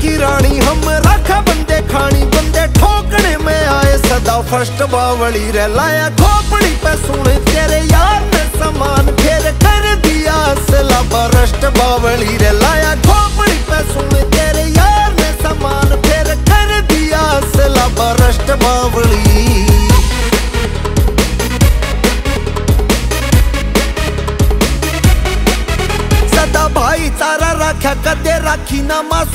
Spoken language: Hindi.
की रानी हम राखा बंदे खानी, बंदे ठोकने में आए सदा फर्स्ट बावली रे। लाया खोपड़ी पे सुन तेरे यार ने समान, फिर कर दिया असला बरस्ट बावली रे। लाया खोपड़ी पे सुन तेरे यार ने समान, फिर कर दिया असला बरस्ट बावली। भाईचारा राख्या कदे राखी ना मास